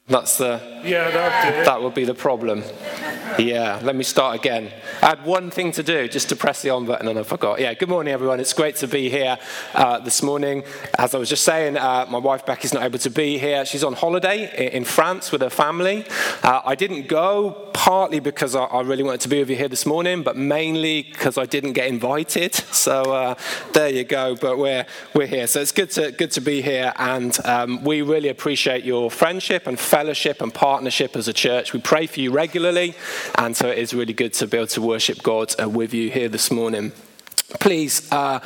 That would be the problem. Yeah, let me start again. I had one thing to do, just to press the on button, and I forgot. Yeah, good morning, everyone. It's great to be here this morning. As I was just saying, my wife Becky's not able to be here. She's on holiday in France with her family. I didn't go partly because I really wanted to be with you here this morning, but mainly because I didn't get invited. So there you go. But we're here. So it's good to be here, and we really appreciate your friendship and fellowship and partnership as a church. We pray for you regularly, and so it is really good to be able to worship God with you here this morning. Please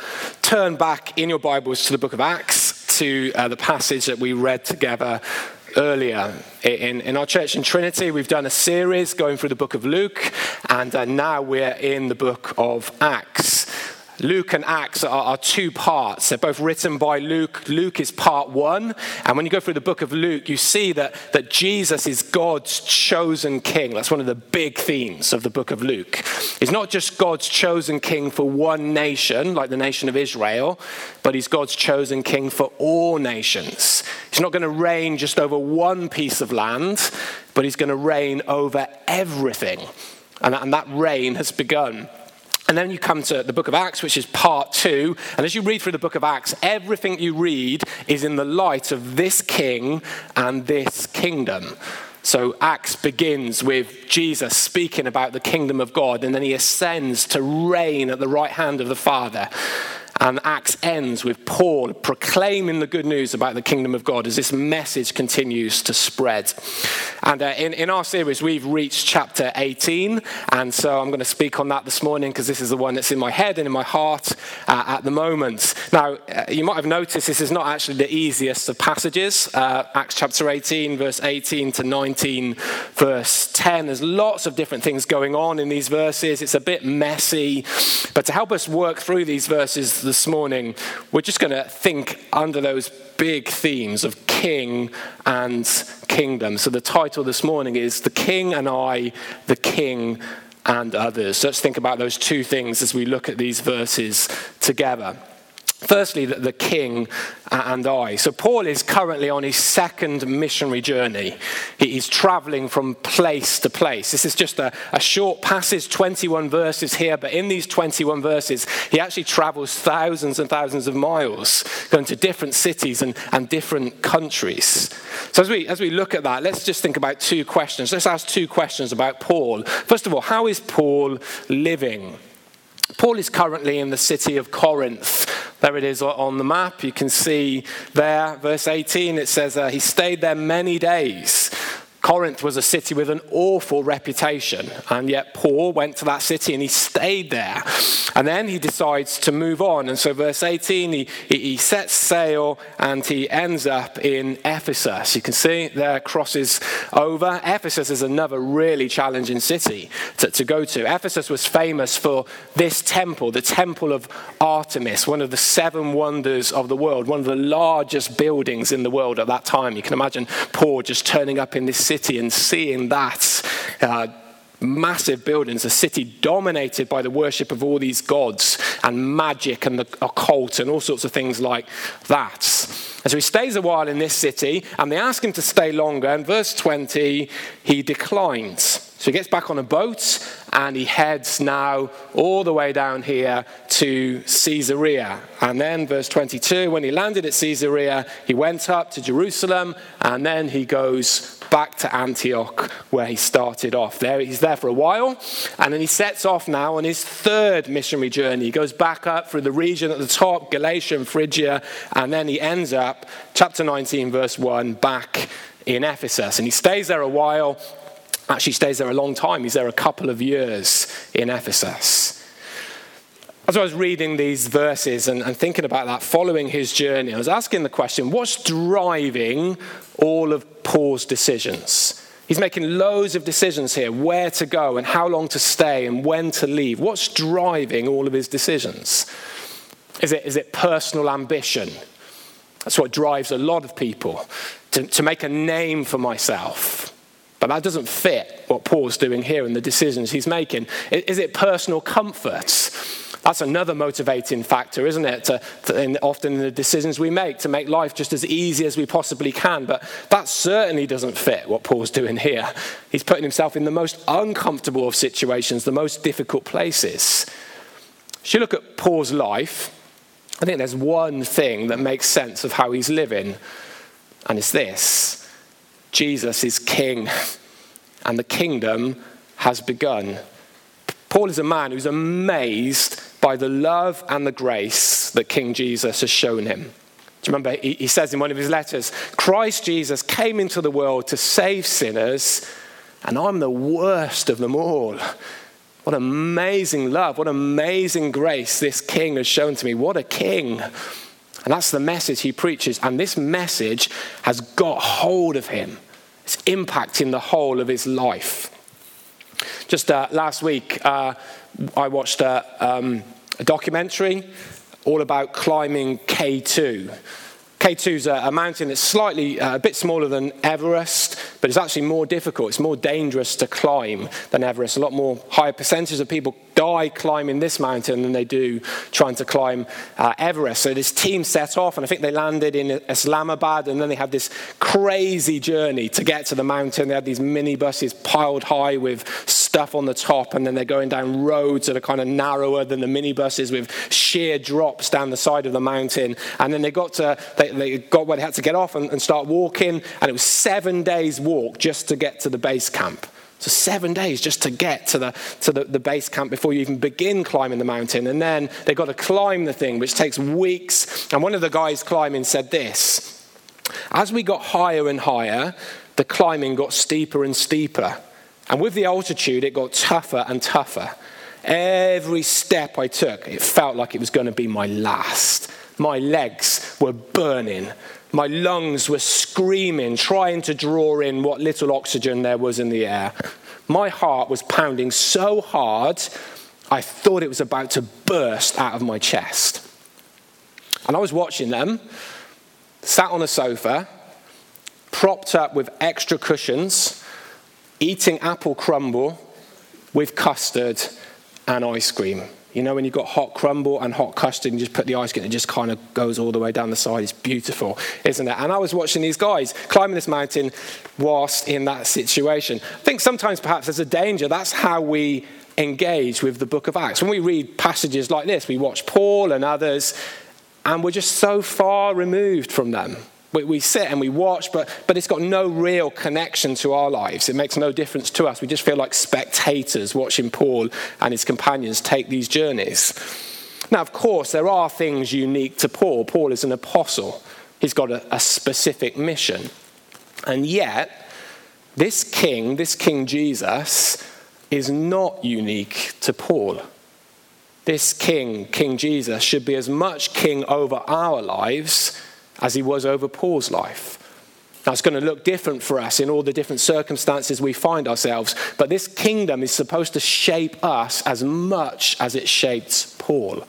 turn back in your Bibles to the book of Acts, to the passage that we read together earlier. In our church in Trinity, we've done a series going through the book of Luke, and now we're in the book of Acts. Luke and Acts are two parts. They're both written by Luke. Luke is part one. And when you go through the book of Luke, you see that Jesus is God's chosen king. That's one of the big themes of the book of Luke. He's not just God's chosen king for one nation, like the nation of Israel, but he's God's chosen king for all nations. He's not going to reign just over one piece of land, but he's going to reign over everything. And that reign has begun. And then you come to the book of Acts, which is part two. And as you read through the book of Acts, everything you read is in the light of this king and this kingdom. So Acts begins with Jesus speaking about the kingdom of God, and then he ascends to reign at the right hand of the Father. And Acts ends with Paul proclaiming the good news about the kingdom of God as this message continues to spread. And in our series, we've reached chapter 18. And so I'm going to speak on that this morning because this is the one that's in my head and in my heart at the moment. Now, you might have noticed this is not actually the easiest of passages. Acts chapter 18, verse 18 to 19, verse 10. There's lots of different things going on in these verses. It's a bit messy. But to help us work through these verses this morning, we're just going to think under those big themes of king and kingdom. So the title this morning is The King and I, the King and Others. So let's think about those two things as we look at these verses together. Firstly, the king and I. So Paul is currently on his second missionary journey. He's traveling from place to place. This is just a short passage, 21 verses here, but in these 21 verses, he actually travels thousands and thousands of miles, going to different cities and different countries. So as we look at that, let's just think about two questions. Let's ask two questions about Paul. First of all, how is Paul living? Paul is currently in the city of Corinth. There it is on the map. You can see there, verse 18, it says he stayed there many days. Corinth was a city with an awful reputation, and yet Paul went to that city and he stayed there. And then he decides to move on. And so verse 18, he sets sail and he ends up in Ephesus. You can see there, crosses over. Ephesus is another really challenging city to go to. Ephesus was famous for this temple, the Temple of Artemis, one of the 7 wonders of the world, one of the largest buildings in the world at that time. You can imagine Paul just turning up in this city and seeing that massive buildings, a city dominated by the worship of all these gods and magic and the occult and all sorts of things like that. And so he stays a while in this city, and they ask him to stay longer. And verse 20, he declines. So he gets back on a boat and he heads now all the way down here to Caesarea. And then verse 22, when he landed at Caesarea, he went up to Jerusalem, and then he goes back to Antioch where he started off. He's there for a while, and then he sets off now on his third missionary journey. He goes back up through the region at the top, Galatia and Phrygia, and then he ends up, chapter 19, verse 1, back in Ephesus. And he stays there a while, actually stays there a long time. He's there a couple of years in Ephesus. As I was reading these verses and thinking about that, following his journey, I was asking the question, what's driving all of Paul's decisions? He's making loads of decisions here, where to go and how long to stay and when to leave. What's driving all of his decisions? Is it personal ambition? That's what drives a lot of people, to make a name for myself. But that doesn't fit what Paul's doing here and the decisions he's making. Is it personal comfort? That's another motivating factor, isn't it? Often in the decisions we make, to make life just as easy as we possibly can. But that certainly doesn't fit what Paul's doing here. He's putting himself in the most uncomfortable of situations, the most difficult places. As you look at Paul's life, I think there's one thing that makes sense of how he's living, and it's this: Jesus is king, and the kingdom has begun. Paul is a man who's amazed by the love and the grace that King Jesus has shown him. Do you remember, he says in one of his letters, Christ Jesus came into the world to save sinners, and I'm the worst of them all. What amazing love, what amazing grace this king has shown to me. What a king. And that's the message he preaches. And this message has got hold of him. It's impacting the whole of his life. Just last week, I watched a documentary all about climbing K2. K2 is a mountain that's slightly a bit smaller than Everest, but it's actually more difficult. It's more dangerous to climb than Everest. A lot more higher percentage of people die climbing this mountain than they do trying to climb Everest. So this team set off, and I think they landed in Islamabad, and then they had this crazy journey to get to the mountain. They had these minibuses piled high with stuff on the top, and then they're going down roads that are kind of narrower than the minibuses with sheer drops down the side of the mountain. And then they got where they had to get off and start walking, and it was 7 days walk just to get to the base camp. So 7 days just to get to the base camp before you even begin climbing the mountain. And then they've got to climb the thing, which takes weeks. And one of the guys climbing said this: as we got higher and higher, the climbing got steeper and steeper. And with the altitude, it got tougher and tougher. Every step I took, it felt like it was going to be my last. My legs were burning. My lungs were screaming, trying to draw in what little oxygen there was in the air. My heart was pounding so hard, I thought it was about to burst out of my chest. And I was watching them, sat on a sofa, propped up with extra cushions, eating apple crumble with custard and ice cream. You know, when you've got hot crumble and hot custard and you just put the ice cream, it just kind of goes all the way down the side. It's beautiful, isn't it? And I was watching these guys climbing this mountain whilst in that situation. I think sometimes perhaps there's a danger. That's how we engage with the book of Acts. When we read passages like this, we watch Paul and others, and we're just so far removed from them. We sit and we watch, but it's got no real connection to our lives. It makes no difference to us. We just feel like spectators watching Paul and his companions take these journeys. Now, of course, there are things unique to Paul. Paul is an apostle. He's got a specific mission. And yet, this King Jesus, is not unique to Paul. This King Jesus, should be as much king over our lives as he was over Paul's life. Now, it's going to look different for us in all the different circumstances we find ourselves, but this kingdom is supposed to shape us as much as it shaped Paul.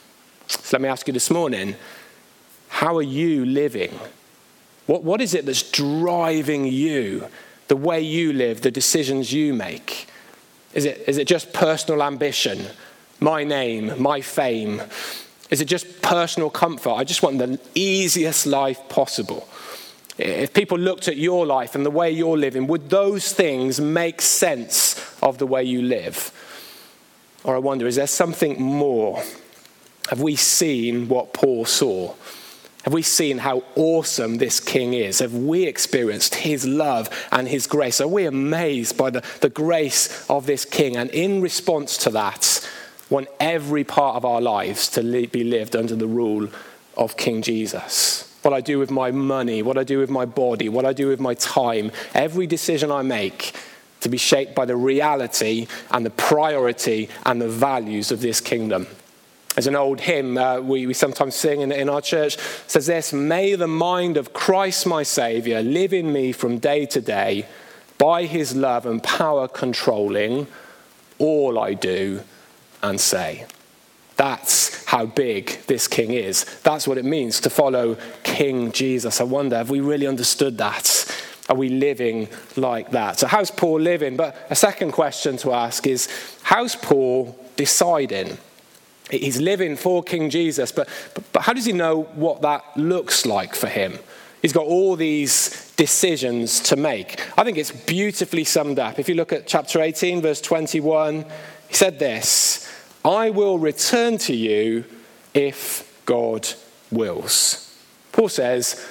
So let me ask you this morning, how are you living? What is it that's driving you, the way you live, the decisions you make? Is it just personal ambition, my name, my fame? Is it just personal comfort? I just want the easiest life possible. If people looked at your life and the way you're living, would those things make sense of the way you live? Or I wonder, is there something more? Have we seen what Paul saw? Have we seen how awesome this king is? Have we experienced his love and his grace? Are we amazed by the grace of this king? And in response to that, want every part of our lives to be lived under the rule of King Jesus. What I do with my money, what I do with my body, what I do with my time, every decision I make to be shaped by the reality and the priority and the values of this kingdom. There's an old hymn we sometimes sing in our church. It says this: may the mind of Christ my Saviour live in me from day to day, by his love and power controlling all I do and say. That's how big this king is. That's what it means to follow King Jesus. I wonder, have we really understood that? Are we living like that? So how's Paul living? But a second question to ask is, how's Paul deciding? He's living for King Jesus, but how does he know what that looks like for him? He's got all these decisions to make. I think it's beautifully summed up. If you look at chapter 18, verse 21, he said this, I will return to you if God wills. Paul says,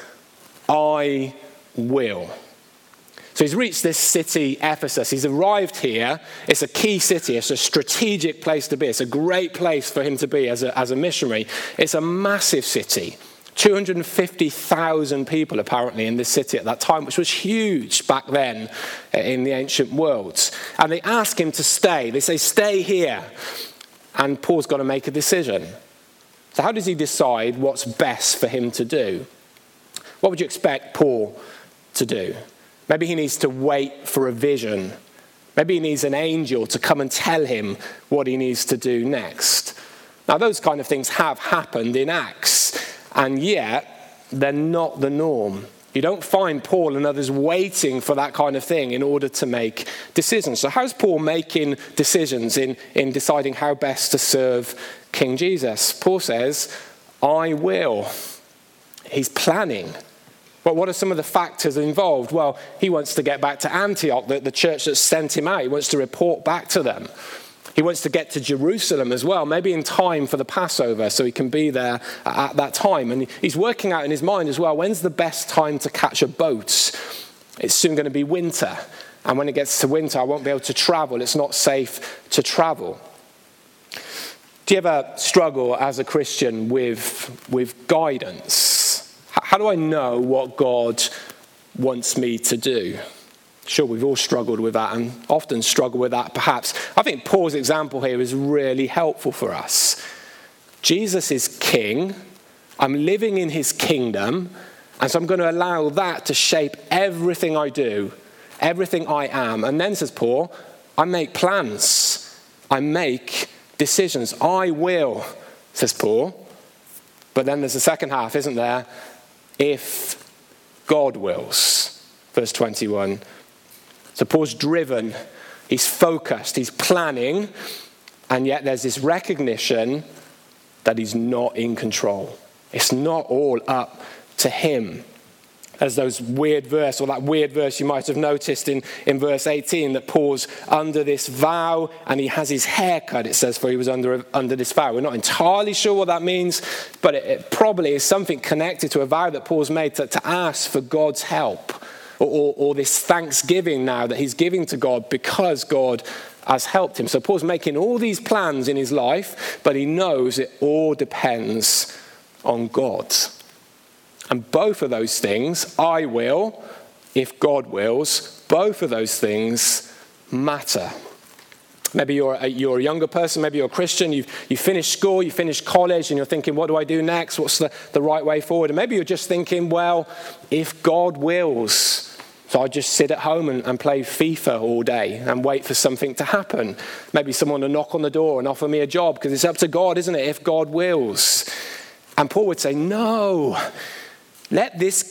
I will. So he's reached this city, Ephesus. He's arrived here. It's a key city. It's a strategic place to be. It's a great place for him to be as a missionary. It's a massive city. 250,000 people apparently in this city at that time, which was huge back then in the ancient world. And they ask him to stay. They say, stay here. And Paul's got to make a decision. So how does he decide what's best for him to do? What would you expect Paul to do? Maybe he needs to wait for a vision. Maybe he needs an angel to come and tell him what he needs to do next. Now, those kind of things have happened in Acts, and yet they're not the norm. You don't find Paul and others waiting for that kind of thing in order to make decisions. So how's Paul making decisions in deciding how best to serve King Jesus? Paul says, I will. He's planning. But what are some of the factors involved? Well, he wants to get back to Antioch, the church that sent him out. He wants to report back to them. He wants to get to Jerusalem as well, maybe in time for the Passover, so he can be there at that time. And he's working out in his mind as well, when's the best time to catch a boat? It's soon going to be winter. And when it gets to winter, I won't be able to travel. It's not safe to travel. Do you ever struggle as a Christian with guidance? How do I know what God wants me to do? Sure, we've all struggled with that and often struggle with that perhaps. I think Paul's example here is really helpful for us. Jesus is king. I'm living in his kingdom. And so I'm going to allow that to shape everything I do, everything I am. And then, says Paul, I make plans. I make decisions. I will, says Paul. But then there's the second half, isn't there? If God wills. Verse 21. So Paul's driven, he's focused, he's planning, and yet there's this recognition that he's not in control. It's not all up to him. There's that weird verse you might have noticed in verse 18, that Paul's under this vow and he has his hair cut, it says, for he was under this vow. We're not entirely sure what that means, but it probably is something connected to a vow that Paul's made to ask for God's help, or this thanksgiving now that he's giving to God because God has helped him. So Paul's making all these plans in his life, but he knows it all depends on God. And both of those things, I will, if God wills, both of those things matter. Maybe you're a younger person, maybe you're a Christian, you've finished school, you finished college, and you're thinking, what do I do next? What's the right way forward? And maybe you're just thinking, well, if God wills, so I just sit at home and play FIFA all day and wait for something to happen. Maybe someone will knock on the door and offer me a job, because it's up to God, isn't it, if God wills? And Paul would say, no. Let this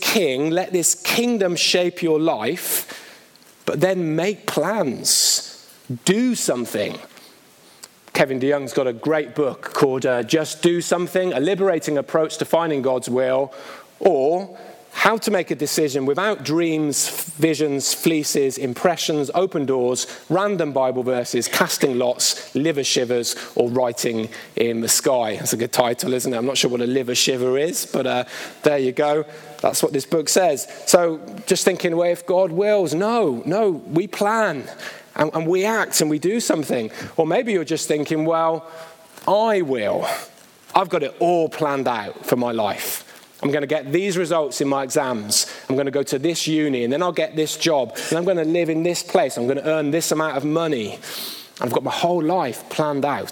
kingdom shape your life, but then make plans. Do something. Kevin DeYoung's got a great book called Just Do Something, a liberating approach to finding God's will, or how to make a decision without dreams, visions, fleeces, impressions, open doors, random Bible verses, casting lots, liver shivers, or writing in the sky. That's a good title, isn't it? I'm not sure what a liver shiver is, but there you go. That's what this book says. So just thinking, well, if God wills, no, we plan and we act and we do something. Or maybe you're just thinking, well, I will. I've got it all planned out for my life. I'm going to get these results in my exams. I'm going to go to this uni, and then I'll get this job. And I'm going to live in this place. I'm going to earn this amount of money. I've got my whole life planned out.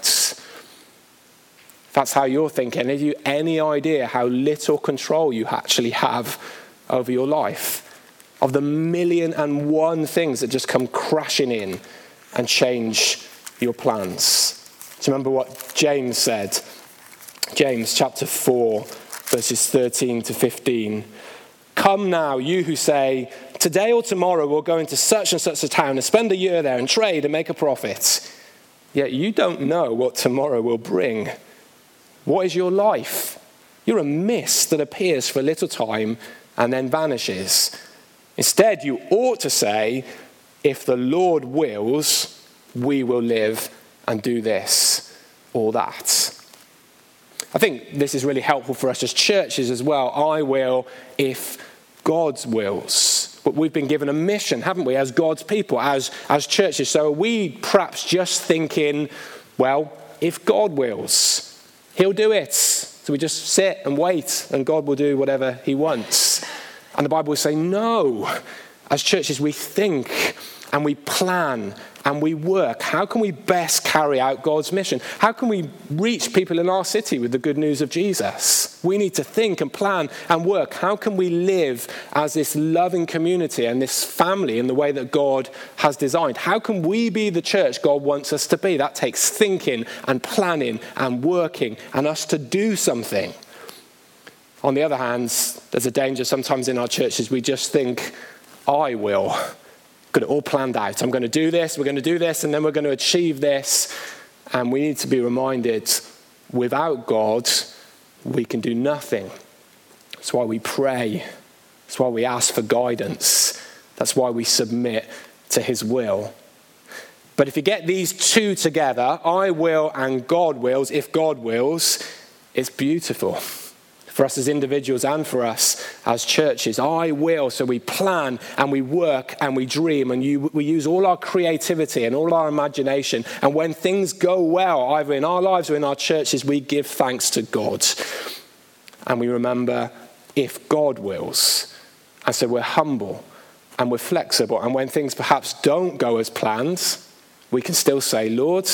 If that's how you're thinking, have you any idea how little control you actually have over your life? Of the 1,000,001 things that just come crashing in and change your plans. Do you remember what James said? James chapter 4. Verses 13 to 15. Come now, you who say, today or tomorrow we'll go into such and such a town and spend a year there and trade and make a profit. Yet you don't know what tomorrow will bring. What is your life? You're a mist that appears for a little time and then vanishes. Instead, you ought to say, if the Lord wills, we will live and do this or that. I think this is really helpful for us as churches as well. I will if God wills. But we've been given a mission, haven't we, as God's people, as churches. So are we perhaps just thinking, well, if God wills, he'll do it. So we just sit and wait and God will do whatever he wants. And the Bible will say, no. As churches, we think and we plan and we work. How can we best carry out God's mission? How can we reach people in our city with the good news of Jesus? We need to think and plan and work. How can we live as this loving community and this family in the way that God has designed? How can we be the church God wants us to be? That takes thinking and planning and working and us to do something. On the other hand, there's a danger sometimes in our churches. We just think, I will. Got it all planned out. I'm going to do this, we're going to do this, and then we're going to achieve this. And we need to be reminded, without God, we can do nothing. That's why we pray. That's why we ask for guidance. That's why we submit to his will. But if you get these two together, I will and God wills, if God wills, it's beautiful. For us as individuals and for us as churches. I will, so we plan and we work and we dream and we use all our creativity and all our imagination. And when things go well, either in our lives or in our churches, we give thanks to God. And we remember, if God wills. And so we're humble and we're flexible. And when things perhaps don't go as planned, we can still say, Lord,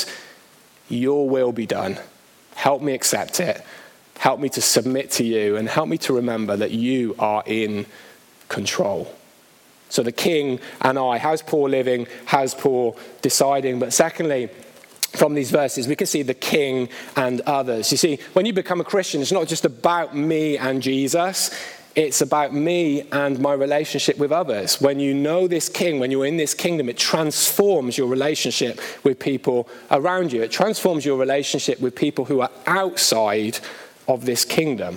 your will be done. Help me accept it. Help me to submit to you and help me to remember that you are in control. So the king and I, how's Paul living? How's Paul deciding? But secondly, from these verses, we can see the king and others. You see, when you become a Christian, it's not just about me and Jesus. It's about me and my relationship with others. When you know this king, when you're in this kingdom, it transforms your relationship with people around you. It transforms your relationship with people who are outside of this kingdom.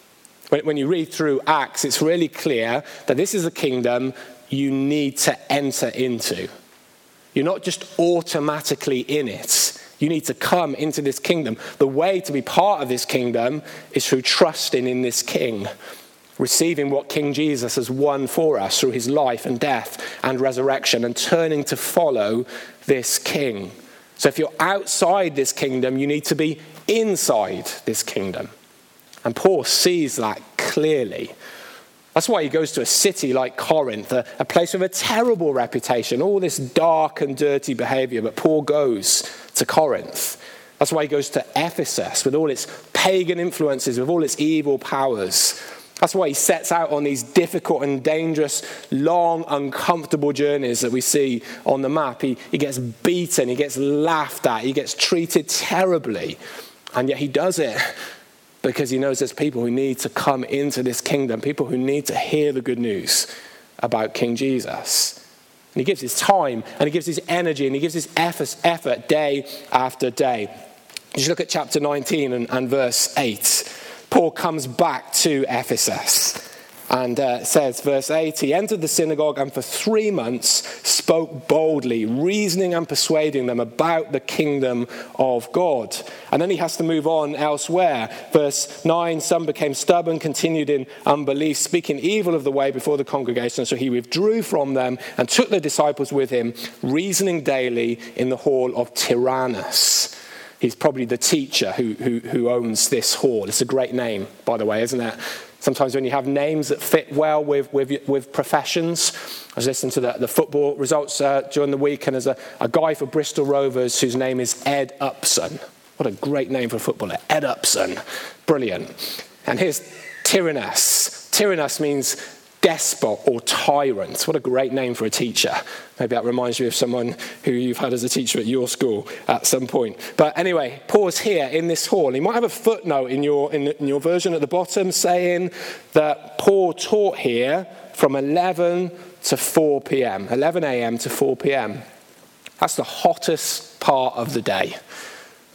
When you read through Acts, it's really clear that this is a kingdom you need to enter into. You're not just automatically in it. You need to come into this kingdom. The way to be part of this kingdom is through trusting in this king, receiving what King Jesus has won for us through his life and death and resurrection, and turning to follow this king. So if you're outside this kingdom, you need to be inside this kingdom. And Paul sees that clearly. That's why he goes to a city like Corinth, a place with a terrible reputation, all this dark and dirty behavior, but Paul goes to Corinth. That's why he goes to Ephesus with all its pagan influences, with all its evil powers. That's why he sets out on these difficult and dangerous, long, uncomfortable journeys that we see on the map. He gets beaten, he gets laughed at, he gets treated terribly. And yet he does it because he knows there's people who need to come into this kingdom, people who need to hear the good news about King Jesus. And he gives his time, and he gives his energy, and he gives his effort day after day. Just look at chapter 19 and verse 8. Paul comes back to Ephesus and says, verse 8, he entered the synagogue and for 3 months spoke boldly, reasoning and persuading them about the kingdom of God. And then he has to move on elsewhere. Verse 9, some became stubborn, continued in unbelief, speaking evil of the way before the congregation. So he withdrew from them and took the disciples with him, reasoning daily in the hall of Tyrannus. He's probably the teacher who owns this hall. It's a great name, by the way, isn't it? Sometimes when you have names that fit well with professions. I was listening to the football results during the week, and there's a guy for Bristol Rovers whose name is Ed Upson. What a great name for a footballer, Ed Upson. Brilliant. And here's Tyrannus. Tyrannus means despot or tyrant. What a great name for a teacher. Maybe that reminds you of someone who you've had as a teacher at your school at some point. But anyway, Paul's here in this hall. You might have a footnote in your version at the bottom saying that Paul taught here from 11 to 4 p.m., 11 a.m. to 4 p.m. That's the hottest part of the day.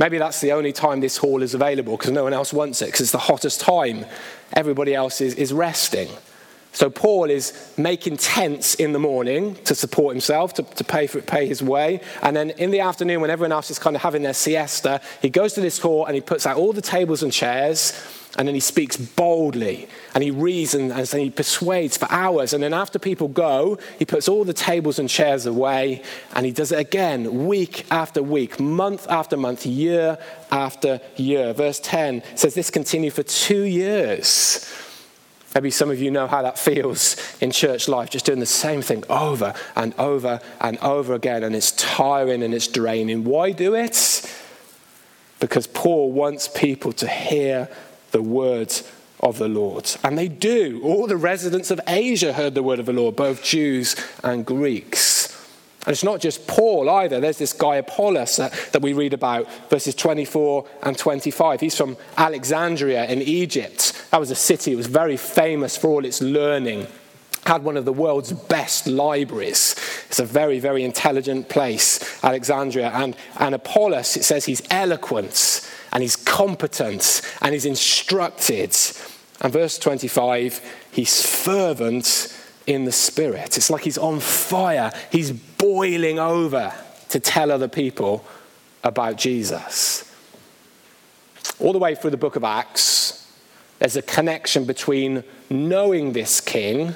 Maybe that's the only time this hall is available because no one else wants it, because it's the hottest time. Everybody else is resting. So Paul is making tents in the morning to support himself, to pay his way. And then in the afternoon, when everyone else is kind of having their siesta, he goes to this hall and he puts out all the tables and chairs. And then he speaks boldly. And he reasons and he persuades for hours. And then after people go, he puts all the tables and chairs away. And he does it again, week after week, month after month, year after year. Verse 10 says this continued for 2 years. Maybe some of you know how that feels in church life, just doing the same thing over and over and over again, and it's tiring and it's draining. Why do it? Because Paul wants people to hear the words of the Lord. And they do. All the residents of Asia heard the word of the Lord, both Jews and Greeks. And it's not just Paul either. There's this guy Apollos that we read about, verses 24 and 25. He's from Alexandria in Egypt. That was a city that was very famous for all its learning. Had one of the world's best libraries. It's a very, very intelligent place, Alexandria. And Apollos, it says he's eloquent and he's competent and he's instructed. And verse 25, he's fervent in the Spirit. It's like he's on fire. He's boiling over to tell other people about Jesus. All the way through the book of Acts, there's a connection between knowing this king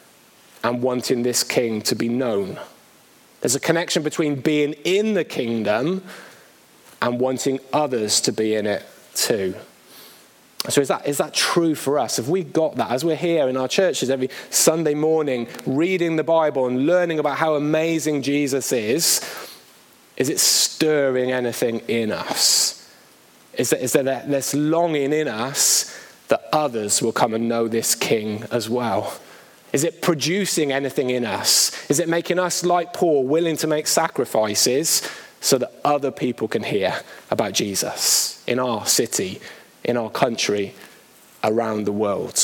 and wanting this king to be known. There's a connection between being in the kingdom and wanting others to be in it too. So is that true for us? Have we got that? As we're here in our churches every Sunday morning, reading the Bible and learning about how amazing Jesus is it stirring anything in us? Is there this longing in us that others will come and know this King as well? Is it producing anything in us? Is it making us, like Paul, willing to make sacrifices so that other people can hear about Jesus in our city, in our country, around the world?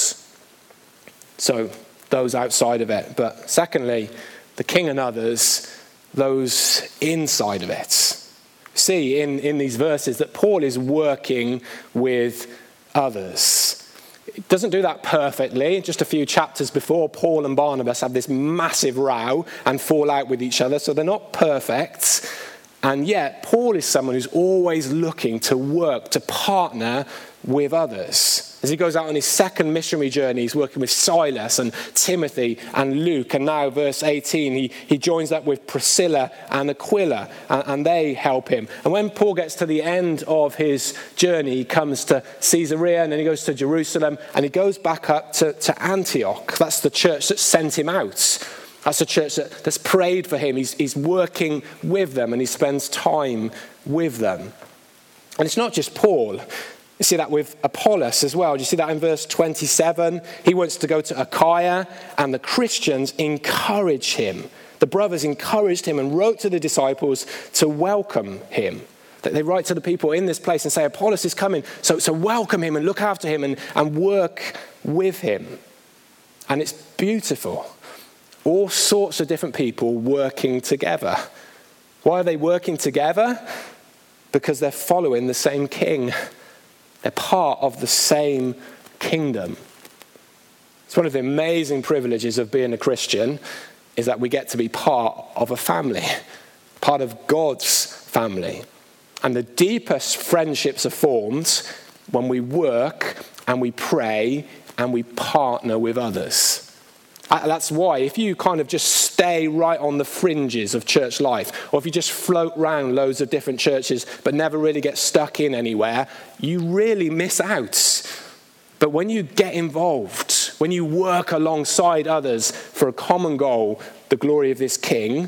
So those outside of it. But secondly, the king and others, those inside of it. See in these verses that Paul is working with others. It doesn't do that perfectly. Just a few chapters before, Paul and Barnabas have this massive row and fall out with each other, so they're not perfect. And yet, Paul is someone who's always looking to work, to partner with others. As he goes out on his second missionary journey, he's working with Silas and Timothy and Luke. And now, verse 18, he joins up with Priscilla and Aquila, and they help him. And when Paul gets to the end of his journey, he comes to Caesarea, and then he goes to Jerusalem, and he goes back up to Antioch. That's the church that sent him out. That's a church that's prayed for him. He's working with them and he spends time with them. And it's not just Paul. You see that with Apollos as well. Do you see that in verse 27? He wants to go to Achaia and the Christians encourage him. The brothers encouraged him and wrote to the disciples to welcome him. They write to the people in this place and say, Apollos is coming, so welcome him and look after him and work with him. And it's beautiful. All sorts of different people working together. Why are they working together? Because they're following the same king. They're part of the same kingdom. It's one of the amazing privileges of being a Christian is that we get to be part of a family, part of God's family. And the deepest friendships are formed when we work and we pray and we partner with others. That's why if you kind of just stay right on the fringes of church life, or if you just float around loads of different churches but never really get stuck in anywhere, you really miss out. But when you get involved, when you work alongside others for a common goal, the glory of this King,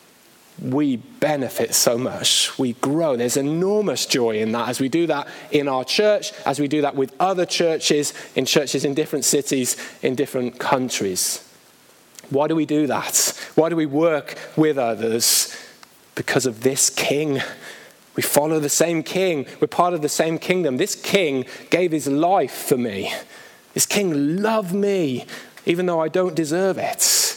we benefit so much. We grow. There's enormous joy in that as we do that in our church, as we do that with other churches in different cities, in different countries. Why do we do that? Why do we work with others? Because of this King. We follow the same King. We're part of the same kingdom. This King gave his life for me. This King loved me, even though I don't deserve it.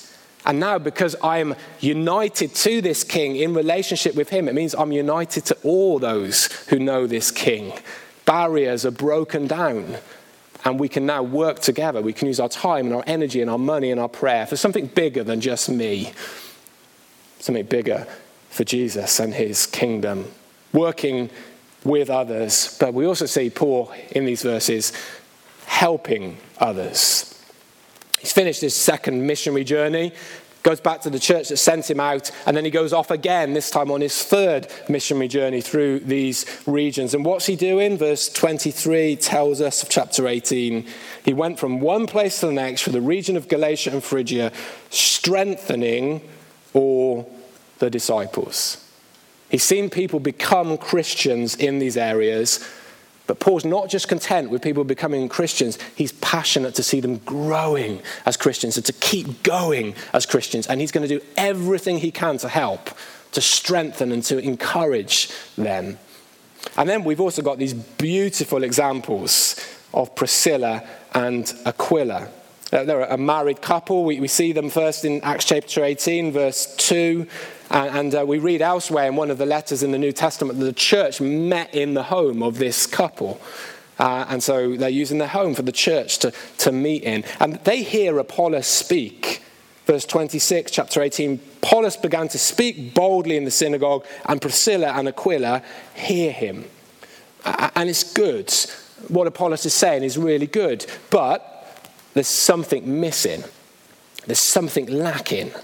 And now, because I'm united to this king in relationship with him, it means I'm united to all those who know this king. Barriers are broken down, and we can now work together. We can use our time and our energy and our money and our prayer for something bigger than just me, something bigger for Jesus and his kingdom, working with others. But we also see Paul in these verses helping others. He's finished his second missionary journey, goes back to the church that sent him out, and then he goes off again, this time on his third missionary journey through these regions. And what's he doing? Verse 23 tells us of chapter 18, he went from one place to the next, from the region of Galatia and Phrygia, strengthening all the disciples. He's seen people become Christians in these areas. But Paul's not just content with people becoming Christians. He's passionate to see them growing as Christians and to keep going as Christians. And he's going to do everything he can to help, to strengthen and to encourage them. And then we've also got these beautiful examples of Priscilla and Aquila. They're a married couple. We see them first in Acts chapter 18, verse 2. And we read elsewhere in one of the letters in the New Testament that the church met in the home of this couple. And so they're using their home for the church to meet in. And they hear Apollos speak. Verse 26, chapter 18, Apollos began to speak boldly in the synagogue, and Priscilla and Aquila hear him. And it's good. What Apollos is saying is really good. But there's something missing. There's something lacking.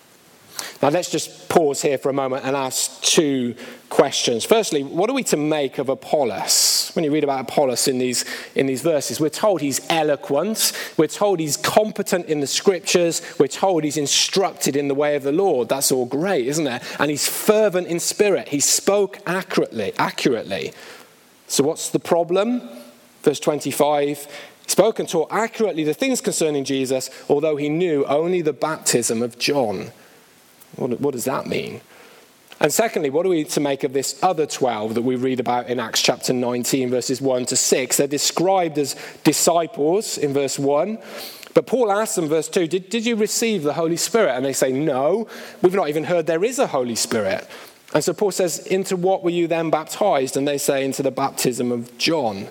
Now let's just pause here for a moment and ask two questions. Firstly, what are we to make of Apollos? When you read about Apollos in these verses, we're told he's eloquent, we're told he's competent in the scriptures, we're told he's instructed in the way of the Lord. That's all great, isn't it? And he's fervent in spirit. He spoke accurately. So what's the problem? Verse 25, he spoke and taught accurately the things concerning Jesus, although he knew only the baptism of John. What does that mean? And secondly, what are we to make of this other 12 that we read about in Acts chapter 19, verses 1 to 6? They're described as disciples in verse 1. But Paul asks them, verse 2, did you receive the Holy Spirit? And they say, no, we've not even heard there is a Holy Spirit. And so Paul says, into what were you then baptized? And they say, into the baptism of John.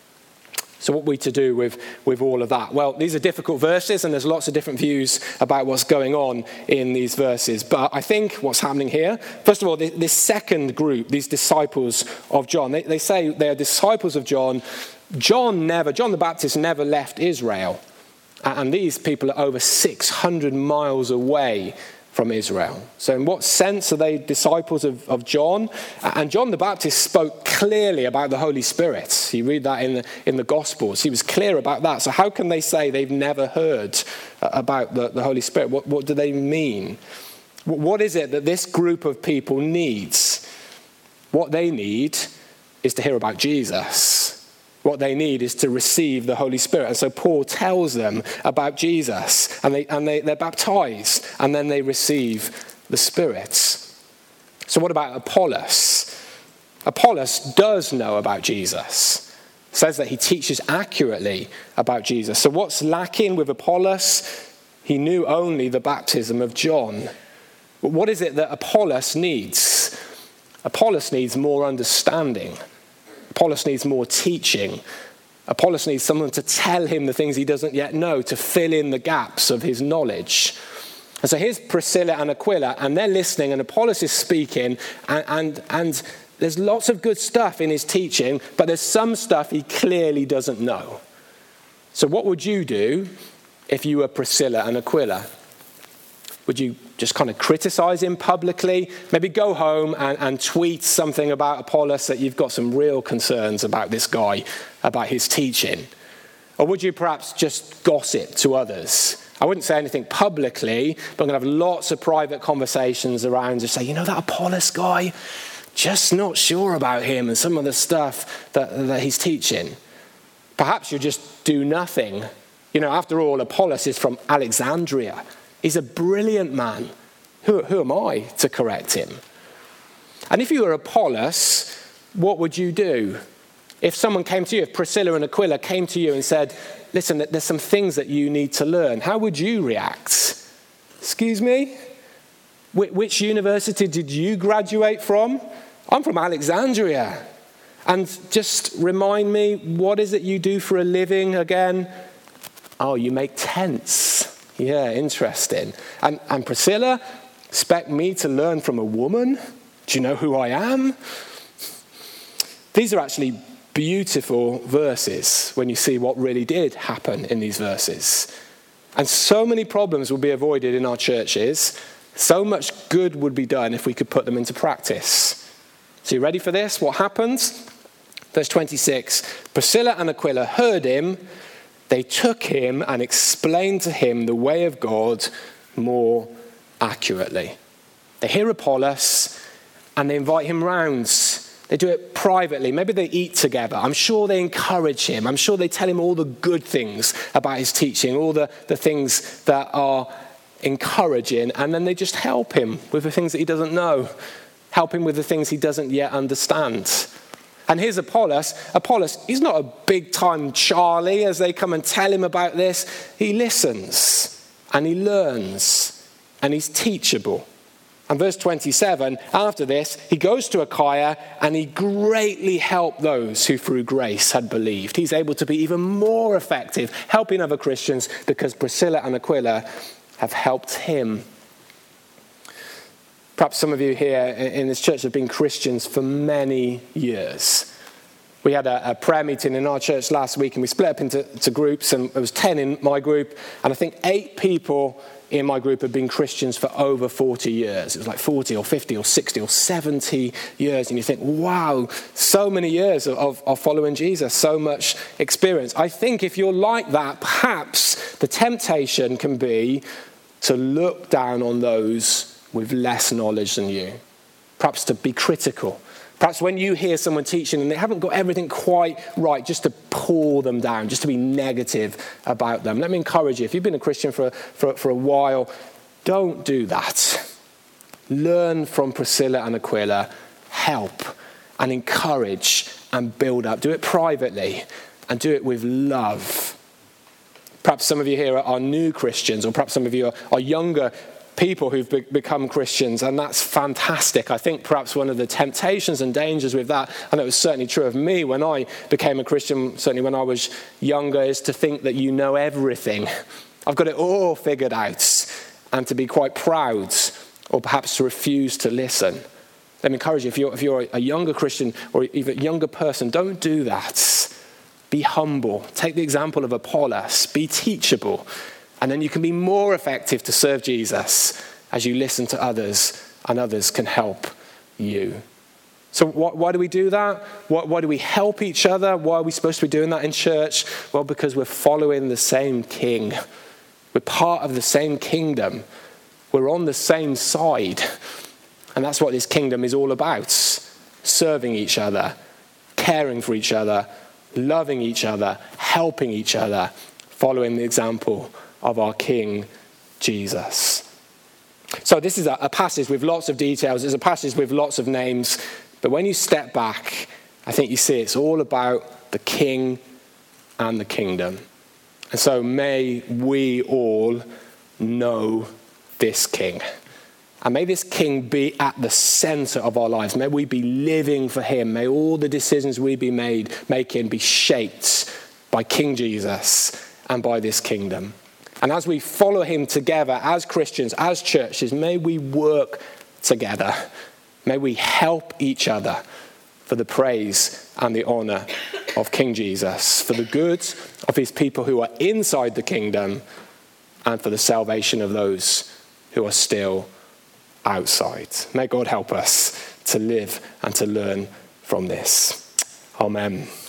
So what are we to do with all of that? Well, these are difficult verses, and there's lots of different views about what's going on in these verses. But I think what's happening here, first of all, this second group, these disciples of John, they say they are disciples of John. John the Baptist never left Israel. And these people are over 600 miles away from Israel. So in what sense are they disciples of John? And John the Baptist spoke clearly about the Holy Spirit. You read that in the Gospels. He was clear about that. So how can they say they've never heard about the Holy Spirit? What do they mean? What is it that this group of people needs? What they need is to hear about Jesus. What they need is to receive the Holy Spirit. And so Paul tells them about Jesus, and they're baptized, and then they receive the Spirit. So what about Apollos? Apollos does know about Jesus. It says that he teaches accurately about Jesus. So what's lacking with Apollos? He knew only the baptism of John. But what is it that Apollos needs? Apollos needs more understanding. Apollos needs more teaching. Apollos needs someone to tell him the things he doesn't yet know, to fill in the gaps of his knowledge. And so here's Priscilla and Aquila, and they're listening, and Apollos is speaking, and there's lots of good stuff in his teaching, but there's some stuff he clearly doesn't know. So what would you do if you were Priscilla and Aquila? Would you just kind of criticize him publicly? Maybe go home and tweet something about Apollos that you've got some real concerns about this guy, about his teaching? Or would you perhaps just gossip to others? I wouldn't say anything publicly, but I'm going to have lots of private conversations around to say, you know that Apollos guy? Just not sure about him and some of the stuff that he's teaching. Perhaps you just do nothing. You know, after all, Apollos is from Alexandria. He's a brilliant man. Who am I to correct him? And if you were Apollos, what would you do? If someone came to you, if Priscilla and Aquila came to you and said, listen, there's some things that you need to learn, how would you react? Excuse me? Which university did you graduate from? I'm from Alexandria. And just remind me, what is it you do for a living again? Oh, you make tents. Yeah, interesting. And Priscilla, expect me to learn from a woman? Do you know who I am? These are actually beautiful verses when you see what really did happen in these verses. And so many problems will be avoided in our churches. So much good would be done if we could put them into practice. So you ready for this? What happens? Verse 26, Priscilla and Aquila heard him. They took him and explained to him the way of God more accurately. They hear Apollos and they invite him round. They do it privately. Maybe they eat together. I'm sure they encourage him. I'm sure they tell him all the good things about his teaching, all the things that are encouraging, and then they just help him with the things that he doesn't know, help him with the things he doesn't yet understand. And here's Apollos. Apollos, he's not a big-time Charlie as they come and tell him about this. He listens and he learns and he's teachable. And verse 27, after this, he goes to Achaia and he greatly helped those who through grace had believed. He's able to be even more effective helping other Christians because Priscilla and Aquila have helped him. Perhaps some of you here in this church have been Christians for many years. We had a prayer meeting in our church last week and we split up into groups, and there was 10 in my group, and I think 8 people in my group have been Christians for over 40 years. It was like 40 or 50 or 60 or 70 years, and you think, wow, so many years of following Jesus, so much experience. I think if you're like that, perhaps the temptation can be to look down on those with less knowledge than you. Perhaps to be critical. Perhaps when you hear someone teaching and they haven't got everything quite right, just to pull them down, just to be negative about them. Let me encourage you, if you've been a Christian for a while, don't do that. Learn from Priscilla and Aquila. Help and encourage and build up. Do it privately and do it with love. Perhaps some of you here are new Christians, or perhaps some of you are younger people who've become Christians, and that's fantastic. I think perhaps one of the temptations and dangers with that, and it was certainly true of me when I became a Christian, certainly when I was younger, is to think that you know everything. I've got it all figured out, and to be quite proud, or perhaps to refuse to listen. Let me encourage you, if you're a younger Christian or even a younger person, don't do that. Be humble. Take the example of Apollos. Be teachable. And then you can be more effective to serve Jesus as you listen to others, and others can help you. So why do we do that? Why do we help each other? Why are we supposed to be doing that in church? Well, because we're following the same king. We're part of the same kingdom. We're on the same side. And that's what this kingdom is all about. Serving each other, caring for each other, loving each other, helping each other, following the example of our King, Jesus. So this is a passage with lots of details. It's a passage with lots of names. But when you step back, I think you see it's all about the King and the kingdom. And so may we all know this King. And may this King be at the center of our lives. May we be living for him. May all the decisions we be making be shaped by King Jesus and by this kingdom. And as we follow him together as Christians, as churches, may we work together. May we help each other for the praise and the honor of King Jesus, for the good of his people who are inside the kingdom, and for the salvation of those who are still outside. May God help us to live and to learn from this. Amen.